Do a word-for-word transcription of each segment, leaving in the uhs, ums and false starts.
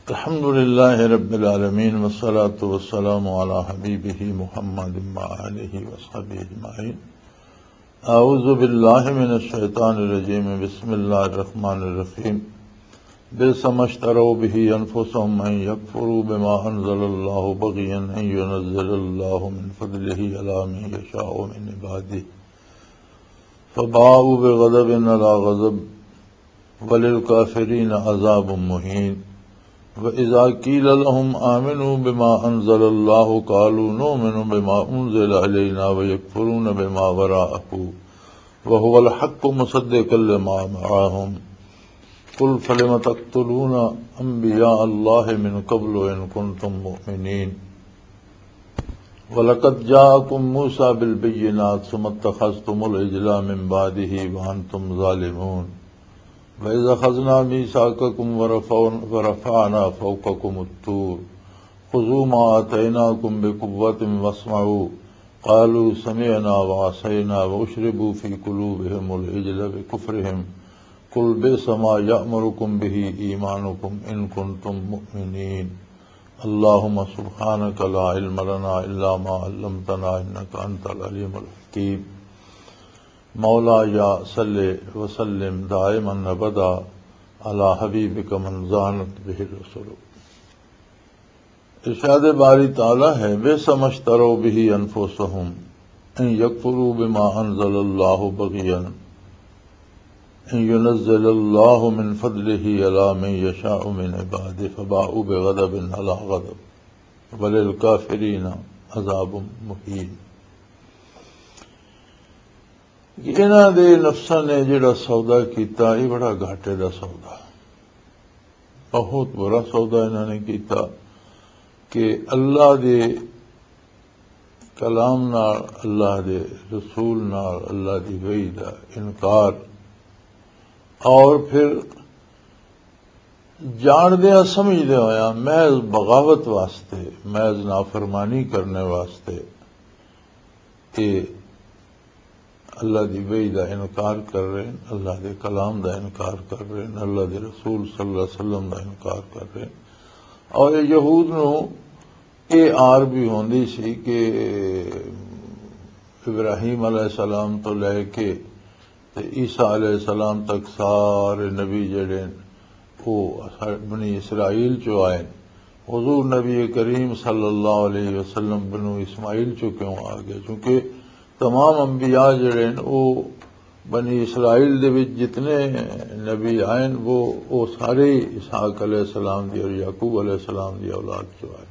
الحمد للہ رب العالمین والصلاة والسلام علی حبیبہ محمد وآلہ وصحبہ اجمعین۔ اعوذ باللہ من الشیطان الرجیم، بسم اللہ الرحمن الرحیم۔ بئس ما اشتروا بہ انفسہم ان یکفروا بما انزل اللہ بغیا ان ینزل اللہ من فضلہ علی من یشاء من عبادہ فباؤوا بغضب علی غضب وللکافرین عذاب مہین۔ وَإِذَا قِيلَ لَهُمْ آمِنُوا بِمَا أَنزَلَ اللَّهُ قَالُوا نُؤْمِنُ بِمَا أُنزِلَ إِلَيْنَا وَيَكْفُرُونَ بِمَا وَرَاءَهُ وَهُوَ الْحَقُّ مُصَدِّقًا لِمَا مَعَهُمْ قُلْ فَلِمَ تَقْتُلُونَ أَنبِيَاءَ اللَّهِ مِن قَبْلُ إِن كُنتُم مُّؤْمِنِينَ وَلَقَدْ جَاءَكُم مُوسَىٰ بِالْبَيِّنَاتِ ثُمَّ اتَّخَذْتُمُ الْعِجْلَ مِن بَعْدِهِ وَأَنتُمْ ظَالِمُونَ وَإِذَا أَخَذْنَا مِيثَاقَكُمْ وَرَفَعْنَا فَوْقَكُمُ الطُّورَ خُذُوا مَا آتَيْنَاكُمْ بِقُوَّةٍ وَاسْمَعُوا قَالُوا سَمِعْنَا وَعَصَيْنَا وَأُشْرِبُوا فِي قُلُوبِهِمُ الْعِجْلَ بِكُفْرِهِمْ قُلْ بِئْسَ مَا يَأْمُرُكُمْ بِهِ إِيمَانُكُمْ إِن كُنتُم مُّؤْمِنِينَ اللهم سبحانك لا علم لنا إلا ما علمتنا إنك أنت العليم الحكيم۔ مولا یا صلی وسلم دائما ابدا علی حبیبک من زانت بہ الرسل۔ ارشاد باری تعالی ہے، بئس ما اشتروا بہ انفسہم ان یکفروا بما انزل اللہ بغیا ان ینزل اللہ من فضلہ علی من یشاء من عبادہ فباؤوا بغضب علی غضب وللکافرین عذاب مہین۔ انہاں دے نفساں نے جڑا سودا کیتا، یہ بڑا گھاٹے دا سودا، بہت برا سودا انہاں نے کیتا کہ اللہ دے کلام نال، اللہ دے رسول نال، اللہ دی وحی دا انکار، اور پھر جاندیاں سمجھدے ہویا محض بغاوت واسطے، محض نافرمانی کرنے واسطے کہ اللہ دی وحی دا انکار کر رہے ہیں، اللہ دے کلام دا انکار کر رہے ہیں، اللہ دے رسول صلی اللہ علیہ وسلم دا انکار کر رہے ہیں۔ اور یہود نو یہ آر بھی ہوندی سی کہ ابراہیم علیہ السلام تو لے کے عیسیٰ علیہ السلام تک سارے نبی جڑے وہ بنی اسرائیل چو آئے، حضور نبی کریم صلی اللہ علیہ وسلم بنو اسماعیل چو کیوں آ گئے؟ چونکہ تمام انبیاء جڑے وہ بنی اسرائیل دے وچ جتنے نبی آئے وہ وہ سارے اسحاق علیہ السلام دی اور یعقوب علیہ السلام دی اولاد جو آئے۔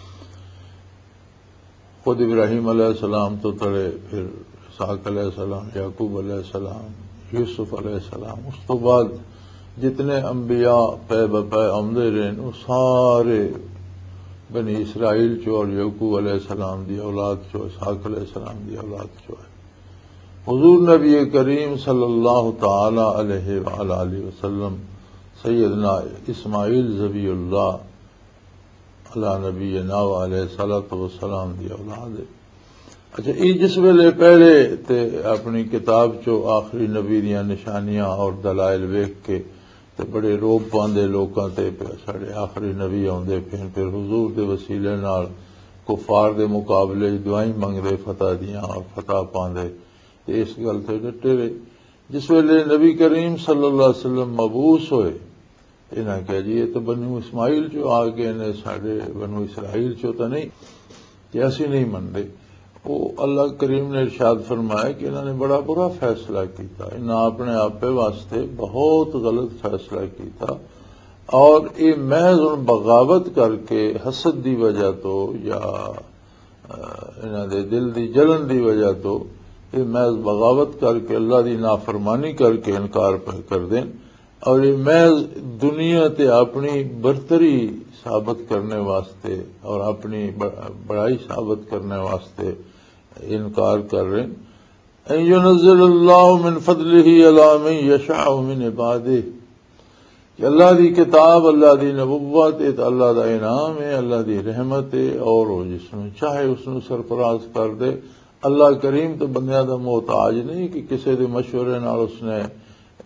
خود ابراہیم علیہ السلام تو تڑے، پھر اسحاق علیہ السلام، یعقوب علیہ السلام، یوسف علیہ السلام، اس تو بعد جتنے انبیاء پے بپے آمدے رہے وہ سارے بنی اسرائیل چو اور یعقوب علیہ السلام دی اولاد چو، اسحاق علیہ السلام دی اولاد چو ہے۔ حضور نبی کریم صلی اللہ تعالی علیہ وآلہ وسلم سیدنا اسماعیل ذبیح اللہ علی نبینا علیہ الصلوۃ والسلام دی اولاد ہے۔ اچھا، یہ جس ویلے پہلے تے اپنی کتاب چو آخری نبی دیاں نشانیاں اور دلائل ویکھ کے تے بڑے روب پاندے لوکاں تے ساڑے آخری نبی آندے پھر پھر حضور دے وسیلے نال کفار دے مقابلے دعائیں منگدے فتح دیاں اور فتح پاندے، تے اس گل تے ڈٹے رہے۔ جس ویلے نبی کریم صلی اللہ علیہ وسلم مبعوث ہوئے، انہاں کہا جی یہ تو بنو اسماعیل چو آ گئے نے، ساڑے بنو اسرائیل چو تو نہیں، کہ اسی نہیں مندے۔ وہ اللہ کریم نے ارشاد فرمایا کہ انہوں نے بڑا برا فیصلہ کیتا، انہاں اپنے آپ واسطے بہت غلط فیصلہ کیتا، اور یہ محض ان بغاوت کر کے حسد دی وجہ تو یا انہاں دے دل دی جلن دی وجہ تو یہ محض بغاوت کر کے اللہ دی نافرمانی کر کے انکار پہ کر دیں، اور یہ محض دنیا تے اپنی برتری ثابت کرنے واسطے اور اپنی بڑائی ثابت کرنے واسطے انکار کر رہے ہیں۔ ان ینزل اللہ من فضلہ علی من یشاء من عبادہ، کہ اللہ دی کتاب، اللہ دی نبوت یہ اللہ دا انعام ہے، اللہ دی رحمت ہے، اور وہ جس میں چاہے اس نے سرفراز کر دے۔ اللہ کریم تو بندیاں دا محتاج نہیں کہ کسی دے مشورے نال اس نے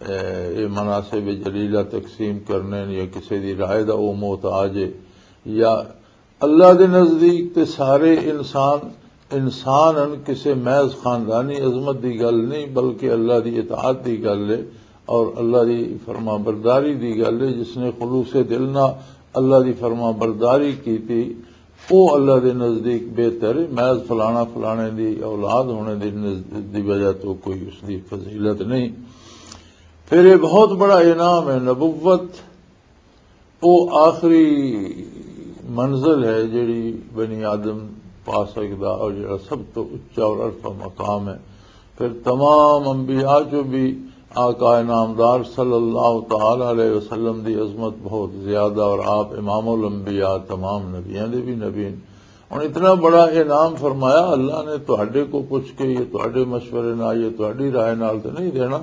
یہ مناسب جلیلہ تقسیم کرنے یا کسی دی رائے دا او محتاج ہے یا اللہ دے نزدیک تے سارے انسان انسان ان کسی محض خاندانی عظمت دی گل نہیں بلکہ اللہ دی اطاعت دی گل ہے اور اللہ دی فرما برداری دی گل ہے. جس نے خلوص دل نہ اللہ دی فرما برداری کی تھی وہ اللہ دے نزدیک بہتر ہے. محض فلانا فلانے دی اولاد ہونے دی, دی وجہ تو کوئی اس دی فضیلت نہیں. پھر یہ بہت بڑا انعام ہے. نبوت وہ آخری منزل ہے جڑی بنی آدم پا سکتا اور جڑا سب تو اچا اور عرفہ مقام ہے. پھر تمام انبیاء جو بھی آقا انعامدار صلی اللہ تعالی علیہ وسلم دی عظمت بہت زیادہ اور آپ امام الانبیاء تمام نبیاں دے بھی نبی. اور اتنا بڑا انعام فرمایا اللہ نے تواڈے کو پوچھ کے یہ تواڈے مشورے نال یہ تواڈی رائے نال تو نہیں دینا.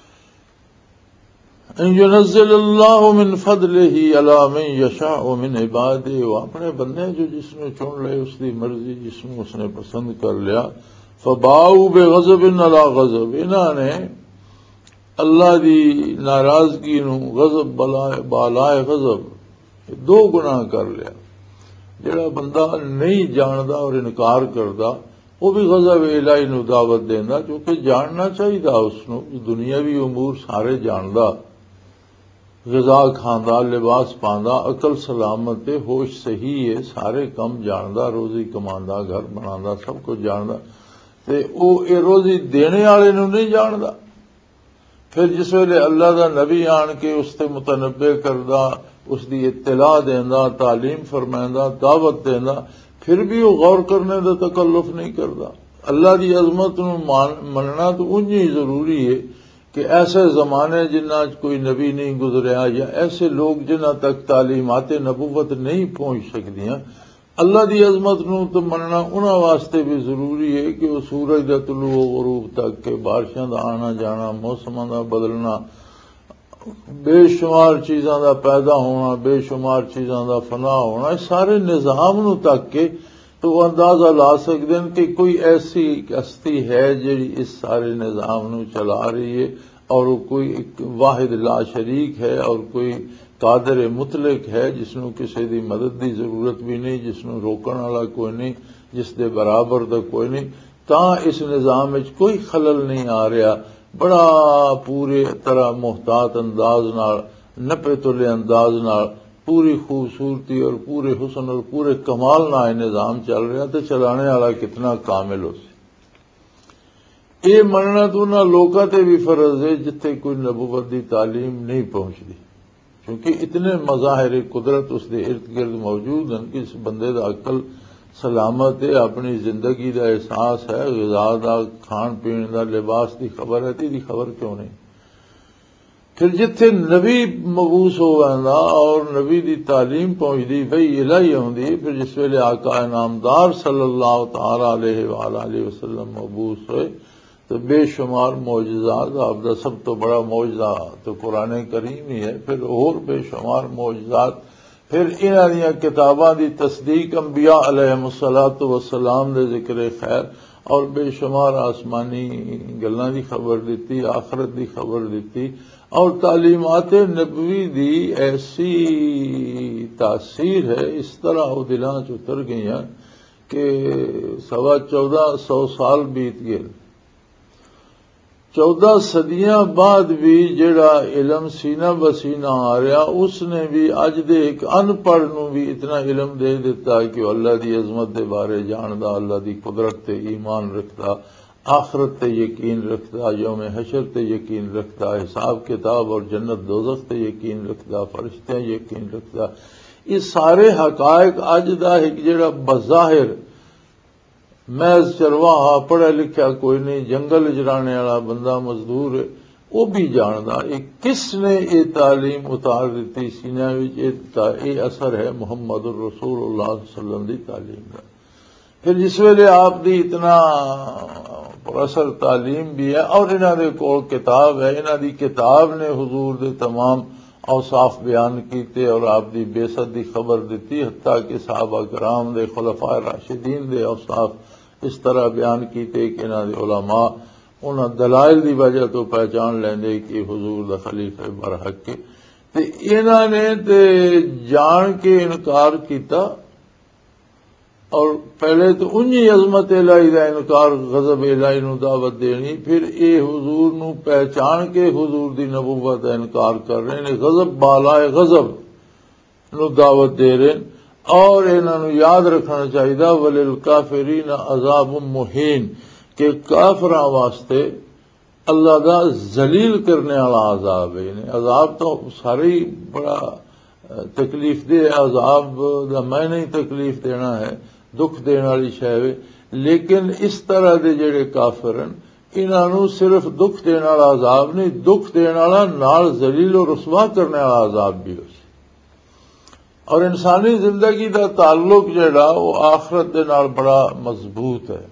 ان ينزل اللہ من فضلہ علی من یشاء من عبادہ وہ اپنے بندے جو جس نے چن لے اس کی مرضی جس نے اس نے پسند کر لیا. فباؤوا بغضب علی غضب انہوں نے اللہ دی ناراضگی نو غضب بالائے غضب دو گناہ کر لیا. جڑا بندہ نہیں جاندا اور انکار کردا وہ بھی غضب الہی نو دعوت دیندا کیونکہ جاننا چاہیے اس نو دنیاوی امور سارے جاندا غذا کھاندا لباس پاندا عقل سلامت ہوش صحیح ہے سارے کم جاندا روزی کماندا گھر بناندا سب کچھ جاندا تے او اے روزی دینے والے نو نہیں جاندا. پھر جس ویلے اللہ دا نبی آن کے اس تے متنبع کردا اس دی اطلاع دیندا تعلیم فرمائندا دعوت دیندا پھر بھی وہ غور کرنے دا تکلف نہیں کردا. اللہ دی عظمت نو مننا تو انجی ضروری ہے کہ ایسے زمانے جنہ کوئی نبی نہیں گزریا یا ایسے لوگ جنہ تک تعلیمات نبوت نہیں پہنچ سکدیاں اللہ دی عظمت نو تو مننا انہاں واسطے بھی ضروری ہے کہ وہ سورج دا طلوع و غروب تک کہ بارشاں دا آنا جانا موسماں دا بدلنا بے شمار چیزاں دا پیدا ہونا بے شمار چیزاں دا فنا ہونا سارے نظام نو تک کے تو وہ اندازہ لا سکتے ہیں کہ کوئی ایسی ہستی ہے جڑی اس سارے نظام نو چلا رہی ہے اور وہ کوئی ایک واحد لا شریک ہے اور کوئی قادر مطلق ہے جس نو کسی دی مدد دی ضرورت بھی نہیں جس نو روکن والا کوئی نہیں جس دے برابر دا کوئی نہیں تاں اس نظام وچ کوئی خلل نہیں آ رہا. بڑا پورے طرح محتاط انداز نال نپے تلے انداز نال پوری خوبصورتی اور پورے حسن اور پورے کمال نال نظام چل رہا تو چلانے والا کتنا کامل ہو سی. یہ مننا تو نہ لوکاں تے بھی فرض ہے جتھے کوئی نبوت دی تعلیم نہیں پہنچتی کیونکہ اتنے مظاہر قدرت اس دے ارد گرد موجود ہیں کہ اس بندے دا عقل سلامت ہے اپنی زندگی دا احساس ہے غذا دا کھان پین دا لباس دی خبر ہے تی دی خبر کیوں نہیں. پھر جتھے نبی مبعوث ہو ویندا اور نبی دی تعلیم پہنچدی بھئی الہی ہوندی پھر جس ویلے آقا انعامدار صلی اللہ تعالی علیہ وآلہ وسلم مبعوث ہوئے تو بے شمار معجزات آپ دا سب تو بڑا معجزہ تو قرآن کریم ہی ہے. پھر اور بے شمار معجزات پھر انہاں دیاں کتاباں دی تصدیق انبیاء علیہم الصلوۃ والسلام دے ذکر خیر اور بے شمار آسمانی گلاں دی خبر دیتی آخرت دی خبر دیتی اور تعلیمات نبوی دی ایسی تاثیر ہے اس طرح وہ دلاں چ اتر گئی ہیں کہ سوا چودہ سو سال بیت گئے. چودہ صدیاں بعد بھی جڑا علم سینہ بسینہ آ رہا اس نے بھی اج دے ایک ان پڑھ نو بھی اتنا علم دے دیتا کہ اللہ دی عظمت دے بارے جاندا اللہ دی قدرت تے ایمان رکھتا آخرت تے یقین رکھتا یوم حشر تے یقین رکھتا حساب کتاب اور جنت دوزخ تے یقین رکھتا فرشتے یقین رکھتا. یہ سارے حقائق اج دا ایک جڑا بظاہر محض چرواہا پڑھا لکھا کوئی نہیں جنگل اجرانے والا بندہ مزدور ہے وہ بھی جاندا یہ کس نے یہ تعلیم اتار دیتی سینہ وچ یہ اثر ہے محمد الرسول اللہ صلی اللہ علیہ وسلم دی تعلیم کا. پھر جس ویلے آپ دی اتنا پراثر تعلیم بھی ہے اور انہاں دے کول کتاب ہے انہاں دی کتاب نے حضور دے تمام اوصاف بیان کیتے اور آپ دی بعثت دی خبر دیتی حتیٰ کہ صحابہ کرام دے خلفائے راشدین دے اوصاف اس طرح بیان کیتے کہ انہاں دے علماء انہاں دلائل دی وجہ تو پہچان لیندے کہ حضور دا خلیفہ برحق کے تے انہاں نے تے جان کے انکار کیتا، اور پہلے تو انہی عظمت الہی دا انکار، غضب الہی نو دعوت دینی، پھر اے حضور نو پہچان کے حضور دی نبوت دا انکار کر رہے ہیں، غضب بالائے غضب نو دعوت دے رہے ہیں۔ اور انہاں نو یاد رکھنا چاہیے وَلِلْكَافِرِينَ عَذَابٌ مُّهِينٌ کہ کافراں واسطے اللہ دا ذلیل کرنے والا عذاب ہے۔ یعنی عذاب تو سارے ہی بڑا تکلیف دہ عذاب دا میں نہیں تکلیف دینا ہے، دکھ دین والی شے ہے، لیکن اس طرح دے جڑے کافر ہیں انہاں نو صرف دکھ دین والا عذاب نہیں، دکھ دین والا نال ذلیل و رسوا کرنے والا عذاب بھی ہو سی۔ اور انسانی زندگی دا تعلق جڑا وہ آخرت دے نال بڑا مضبوط ہے۔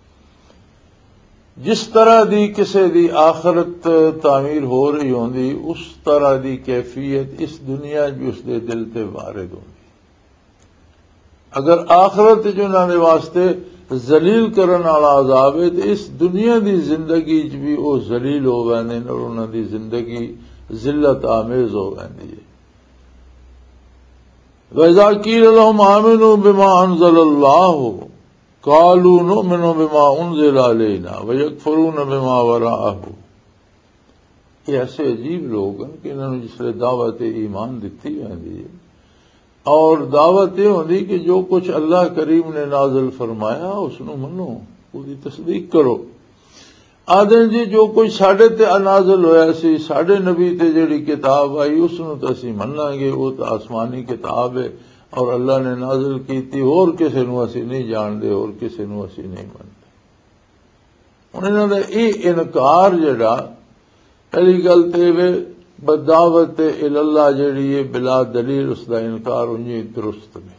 جس طرح دی کسے دی آخرت تعمیر ہو رہی ہوندی اس طرح دی کیفیت اس دنیا بھی اس دے دل تے وارد ہوندی۔ اگر آخرت جو انہاں دے واسطے ذلیل کرن والا عذاب ہے تو اس دنیا دی زندگی چ بھی وہ ذلیل ہو ویندے اور انہاں دی زندگی ذلت آمیز ہو ویندی ہے۔ وَإِذَا قِيلَ لَهُمْ آمِنُوا بِمَا أَنزَلَ اللَّهُ قَالُوا نُؤْمِنُ بِمَا أُنزِلَ عَلَيْنَا وَيَكْفُرُونَ بِمَا وَرَاءَهُ۔ یہ ایسے عجیب لوگ ہیں کہ انہوں نے جس لئے دعوت ایمان دیتی ہوندی ہے، اور دعوت یہ ہوندی کہ جو کچھ اللہ کریم نے نازل فرمایا اس نو منو، اس کی تصدیق کرو۔ آدھن جی جو کوئی ساڑھے تے نازل ہویا سی، ساڑھے نبی تے جڑی کتاب آئی اس نو تو اسی مننا گے، وہ تو آسمانی کتاب ہے اور اللہ نے نازل کی تھی، اور کسے نو اسی نہیں جان دے، اور کسے نو اسی نہیں منتے۔ انہوں نے یہ انکار جڑا پہلی گل تے وے بدعوت اللہ جڑی ہے بلا دلیل اس دا انکار انجی درست نہیں۔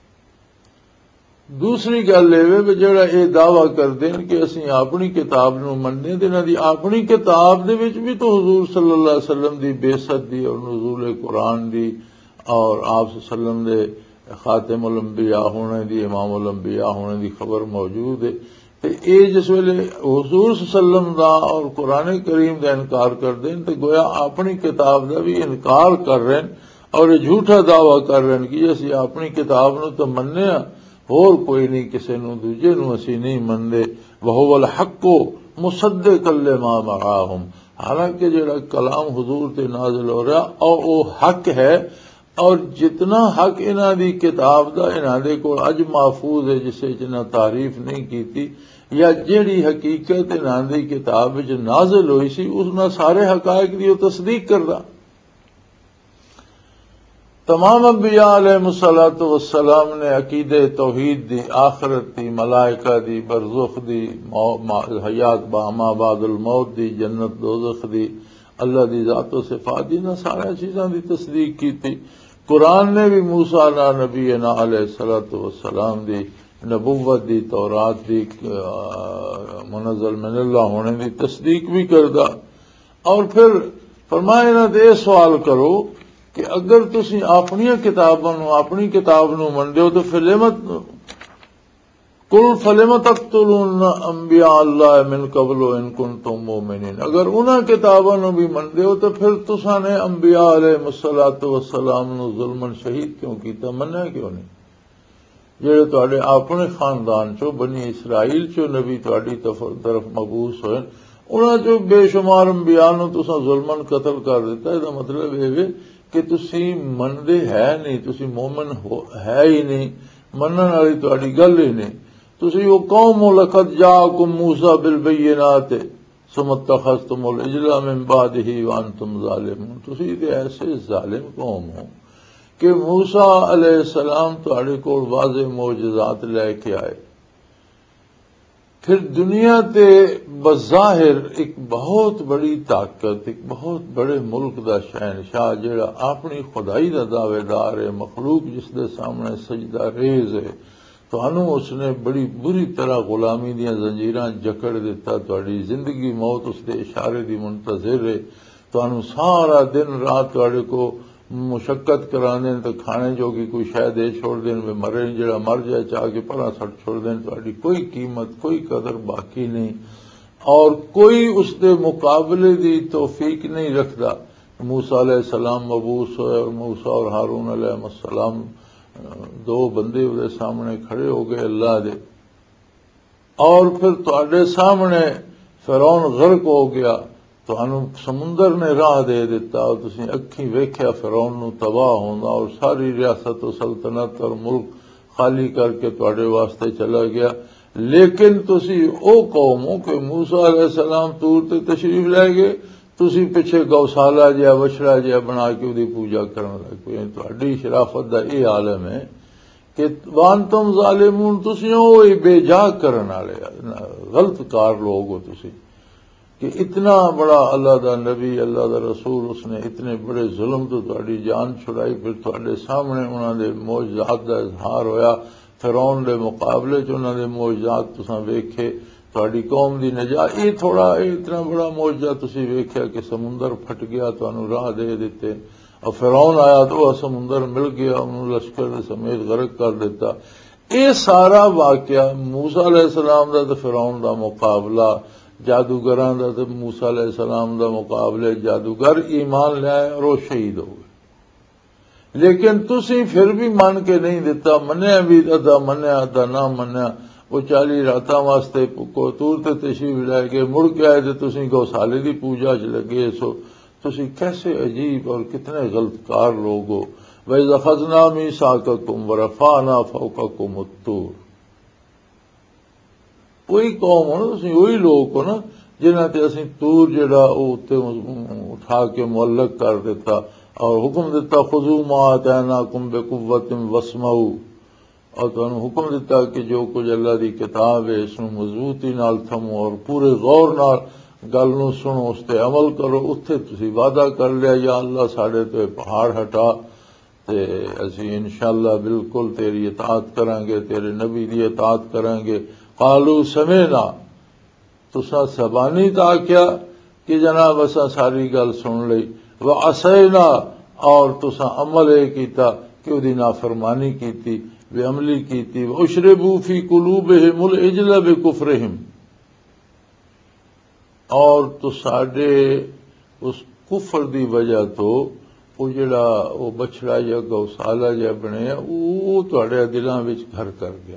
دوسری گل یہ جڑا یہ دعویٰ کر دیں کہ اسی اپنی کتاب نو مننے تے انہاں دی اپنی کتاب دے وچ بھی تو حضور صلی اللہ علیہ وسلم دی بعثت دی اور نزول قرآن دی اور آپ صلی اللہ علیہ وسلم دے خاتم الانبیاء ہونے دی، امام الانبیاء ہونے دی خبر موجود ہے۔ تے اے جس ویلے حضور صلی اللہ علیہ وسلم دا اور قرآن کریم دا انکار کر دیں تے گویا اپنی کتاب دا بھی انکار کر رہے ہیں اور جھوٹا دعویٰ کر رہے ہیں کہ اسی اپنی کتاب نو تو مننے ہاں، اور کوئی نہیں کسے نو دوجے نو اسی نہیں مندے۔ وَهُوَ الْحَقُّ مُصَدِّقًا لِمَا مَعَاهُمْ، حالانکہ جڑا کلام حضور تے نازل ہو رہا اور وہ حق ہے، اور جتنا حق انہاں دی کتاب دا انہاں دے کو اج محفوظ ہے جسے جنہاں تعریف نہیں کیتی، یا جیڑی حقیقت انہاں دی کتاب وچ نازل ہوئی سی اس نہ سارے حقائق دی تصدیق کردا۔ تمام انبیاء علیہ الصلوۃ والسلام نے عقیدہ توحید دی، آخرت دی، ملائکہ دی، برزخ دی، حیات ما بعد الموت دی، جنت دوزخ دی، اللہ دی ذات و صفات دی، نہ سارے چیزاں دی تصدیق کی تھی۔ قرآن نے بھی موسیٰ علیہ نبینا علیہ الصلوۃ والسلام دی نبوت دی، تورات دی منزل من اللہ ہونے دی تصدیق بھی کردہ۔ اور پھر فرمایا نہ دے سوال کرو کہ اگر تسی اپنی کتابوں نو اپنی کتاب نو منڈے ہو تو فلمت کل فلم تقتلون انبیاء اللہ من قبل ان کنتم مومنین، اگر انہاں کتابوں نو بھی منڈے ہو تو پھر تساں نے انبیاء علیہ الصلوۃ والسلام نو ظلمن شہید کیوں کیتا، منیا کیوں نہیں؟ جڑے تواڈے اپنے خاندان چو بنی اسرائیل چو نبی تواڈی طرف مبعوث ہوئے انہاں چو بے شمار انبیاء نو تساں ظلمن قتل کر دیتا۔ اس دا مطلب یہ کہ تسی مندے ہے نہیں، تسی مومن ہو ہے ہی نہیں، منن والی تواڈی گل ہی نہیں۔ تسی وہ قوم لقد جاءکم موسیٰ بالبینات ثم اتخذتم العجل من بعدہ وانتم ظالمون، تسی تے ایسے ظالم قوم ہو کہ موسیٰ علیہ السلام تواڈے کول واضح معجزات لے کے آئے، پھر دنیا تے بظاہر ایک بہت بڑی طاقت، ایک بہت بڑے ملک دا شہنشاہ جڑا اپنی خدائی دا دعوے دار ہے، مخلوق جس دے سامنے سجدہ ریز ہے، تو انہوں اس نے بڑی بری طرح غلامی دیاں زنجیراں جکڑ دیتا، تواڈی زندگی موت اس دے اشارے دی منتظر ہے، تو انہوں سارا دن رات تواڈے کو مشقت کرا دیں تو کھانے جو کی کوئی شے دے چھوڑ دیں، وہ مرے جڑا مر جائے چاہ کے پرا سٹ چھوڑ دیں، تواڈی کوئی قیمت کوئی قدر باقی نہیں۔ اور کوئی اس دے مقابلے دی توفیق نہیں رکھدا. موسیٰ علیہ السلام مبعوث ہوئے اور موسیٰ اور ہارون علیہ السلام دو بندے وہ سامنے کھڑے ہو گئے اللہ دے، اور پھر تواڈے سامنے فرعون غرق ہو گیا، تانوں سمندر نے راہ دے دیتا اور تسی اکھیں ویکھیا فرعون نو تباہ ہوندا اور ساری ریاست و سلطنت اور ملک خالی کر کے تواڈے واسطے چلا گیا. لیکن تسی او قوم ہو کہ موسیٰ علیہ السلام طور تے تشریف لے گئے، تسی پیچھے گوسالا جہا وچھڑا جہا بنا کے وہ پوجا کرنے لگ پے. تہاڈی شرافت دا یہ عالم ہے کہ وانتم ظالمون، تسی وہی بے جا کرن والے غلط کار لوگ ہو تسی، کہ اتنا بڑا اللہ دا نبی اللہ دا رسول اس نے اتنے بڑے ظلم تو تہاڈی جان چھڑائی، پھر تہاڈے سامنے انہاں دے معجزات دا اظہار ہویا، فرعون دے مقابلے چ انہاں دے معجزات تساں ویکھے، تہاڈی قوم دی نجات. یہ تھوڑا اتنا بڑا معجزہ تسی ویکھیا کہ سمندر پھٹ گیا، تانوں راہ دے دیتے، اور فرعون آیا تو وہ سمندر مل گیا، انہوں لشکر سمیت غرق کر دیتا. یہ سارا واقعہ موسیٰ علیہ السلام دا تے فرعون دا مقابلہ، جادوگراں دا تے موسیٰ علیہ السلام دا مقابلے، جادوگر ایمان لے آئے اور وہ شہید ہو گئے. لیکن تسی پھر بھی من کے نہیں دیتا، منیا بھی ادا منیا ادا نہ منیا. وہ چالی راتاں واسطے کوتور تے تشریف لے گئے، مڑ کے آئے تے تسی گوسالے دی پوجا چ لگے سو. تسی کیسے عجیب اور کتنے غلط کار لوگ ہو. وَإِذْ أَخَذْنَا مِيثَاقَكُمْ وَرَفَعْنَا فَوْقَكُمُ الطُّورَ. وہی قوم ہو نا تسی، وہی لوگ ہو نا جنہاں تے اسی طور جڑا او تے اٹھا کے معلق کر دیتا اور حکم دیتا خذوا ما آتیناکم بقوۃ واسمعوا، اور تمہیں حکم دیتا کہ جو کچھ اللہ دی کتاب ہے اس نو مضبوطی نال تھمو اور پورے غور نال گل نو سنو، اس تے عمل کرو. اتھے تسی وعدہ کر لیا یا اللہ ساڈے تے پہاڑ ہٹا تے اسی انشاءاللہ بالکل تیری اطاعت کریں گے، تیرے نبی دی اطاعت کریں گے. قالوا سمعنا، تساں زبانی تا کیا کہ جناب اساں ساری گل سن لئی. وعصینا، اور تساں عمل اے کیتا کہ وہ دی نافرمانی کیتی، بے عملی کیتی. واشربوا فی قلوبہم العجل بکفرہم، اور تو ساڈے اس کفر دی وجہ تو وہ جڑا وہ بچڑا یا گوسالا جا بنیا وہ تہاڈے دلاں وچ گھر کر گیا.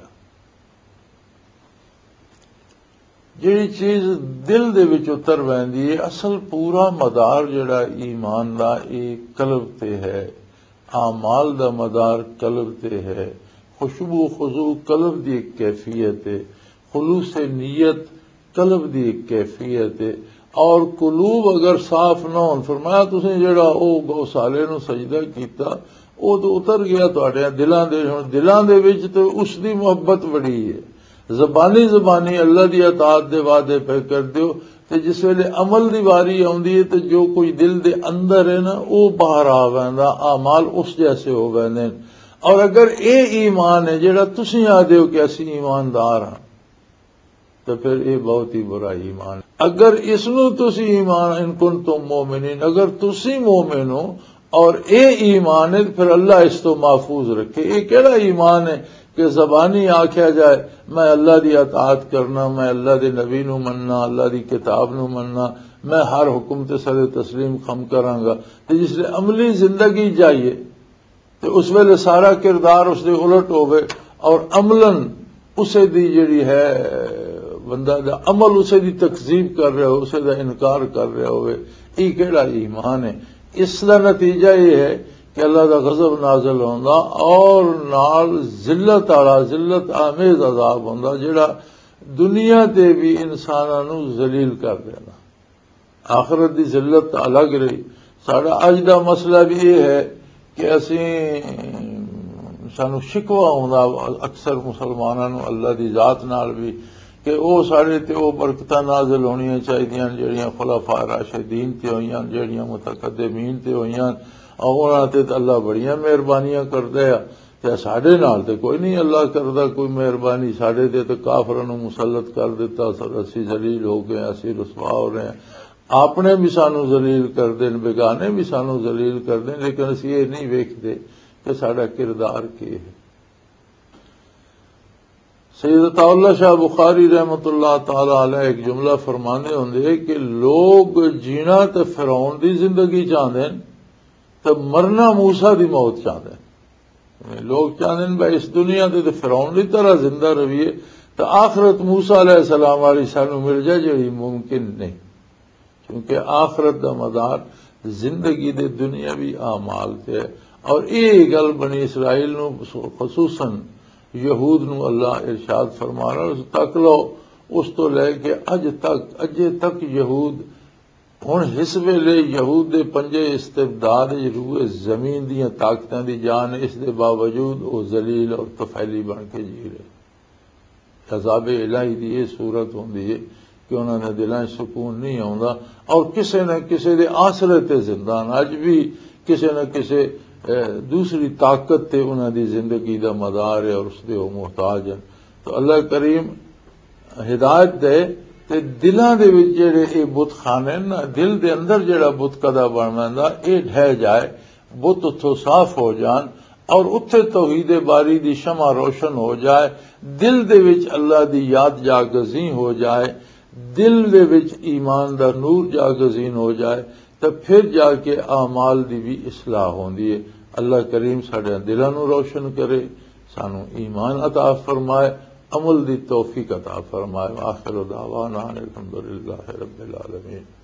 جڑی چیز دل دے وچ اتر ویندی ہے، اصل پورا مدار جڑا ایمان دا یہ قلب تے ہے، اعمال دا مدار قلب تے ہے. خشوع و خضوع قلب دی ایک کیفیت ہے، خلوص نیت قلب دی ایک کیفیت ہے. اور قلوب اگر صاف نہ ہون، فرمایا تسیں جڑا او گوسالے نو سجدہ کیتا او تو اتر گیا تہاڈے دلاں دے. ہن دلاں دے وچ تو اس دی محبت بڑی ہے. زبانی زبانی اللہ دی اطاعت دے وعدے پہ کر دیو، تے جس ویلے عمل دی واری آوندی ہے تے جو کوئی دل دے اندر ہے نا او باہر آ ویندا، اعمال اس جیسے ہو ویندے. اور اگر اے ایمان ہے جڑا تسی آدے ہو کہ اسی ایماندار ہاں، تو پھر یہ بہت ہی برا ایمان. اگر اس نو تسی ایمان ان کنتم مومنین، اگر تسی مومن ہو اور اے ایمان ہے پھر اللہ اس تو محفوظ رکھے. یہ کیڑا ایمان ہے کہ زبانی آکھیا جائے میں اللہ دی اطاعت کرنا، میں اللہ دے نبی نو مننا، اللہ دی کتاب نو مننا، میں ہر حکم تے سر تسلیم خم کراں گا. تے جس لئے عملی زندگی جائیے تو اس ویلے سارا کردار اس دے الٹ ہوئے اور عملاً اسے دی جڑی ہے بندہ دا عمل اسے دی تکذیب کر رہے ہو، اسے دا انکار کر رہے ہوئے. یہ کیڑا ایمان ہے؟ اس دا نتیجہ یہ ہے کہ اللہ دا غضب نازل ہوندا اور نال ذلت والا ذلت آمیز عذاب ہوندا جڑا دنیا تے بھی انساناں نو ذلیل کر دینا. آخرت دی ذلت الگ رہی. ساڈا اج دا مسئلہ بھی یہ ہے کہ اسی سانو شکوہ ہوندا اکثر مسلماناں نو اللہ دی ذات نال بھی کہ او ساڈے تے او برکتاں نازل ہونیاں چاہیدیاں جڑیاں خلفاء راشدین تے ہوئیاں، جڑیاں متقدمین تے ہوئیاں، اور انہاں تے اللہ بڑیاں مہربانیاں کردا ہے. تے ساڈے نال تے کوئی نہیں اللہ کردا کوئی مہربانی. ساڈے تے تے کافراں نو مسلط کر دیتا، اسی ذلیل ہو گئے، اسی رسوا ہو رہے ہیں. اپنے بھی سانو ذلیل کر دین، بیگانے بھی سانو ذلیل کر دین، لیکن اسی یہ نہیں ویکھدے کہ ساڈا کردار کی ہے. سید اللہ شاہ بخاری رحمت اللہ تعالی علیہ ایک جملہ فرمانے ہوندے کہ لوگ جینا تے فرعون دی زندگی چاہتے ہیں تے مرنا موسیٰ دی موت چاہتے ہیں. لوگ چاہتے ہیں بھائی اس دنیا تے فرعون دی طرح زندہ رہیے تو آخرت موسیٰ علیہ السلام والی سانو مل جائے جڑی ممکن نہیں، کیونکہ آخرت دا مدار زندگی دے دنیاوی اعمال تے ہے. اور یہ گل بنی اسرائیل نو خصوصاً یہود نو اللہ ارشاد فرما رہا تک لو اس تو لے کے اج تک اجے تک یہود ہن اس ویلے یہود دے پنجے استبداد روئے زمین دیاں طاقتاں دی جان، اس دے باوجود وہ ذلیل اور طفیلی بن کے جی رہے. عذاب الہی دی یہ صورت ہوندی ہے کہ انہوں نے دلاں سکون نہیں آوندا اور کسے نہ کسے دے آسرے تے زندہ اج بھی کسے نہ کسے دوسری طاقت تے انہوں دی زندگی دا مدار ہے اور اس دے وہ محتاج ہیں. تو اللہ کریم ہدایت دے تے دلاں دے وچ جڑے اے بت خانے نا دل دے اندر جڑا بت کدا بندا اے ڈھہ جائے، بت اتھوں صاف ہو جان اور اتھے توحید باری دی شمع روشن ہو جائے، دل دے وچ اللہ دی یاد جاگزیں ہو جائے، دل دے وچ ایمان دا نور جاگزین ہو جائے تو پھر جا کے اعمال دی بھی اصلاح ہوندی ہے. اللہ کریم ساڈے دلاں نو روشن کرے، سانو ایمان عطا فرمائے، عمل دی توفیق عطا فرمائے. آخر دعوانا الحمدللہ رب العالمین.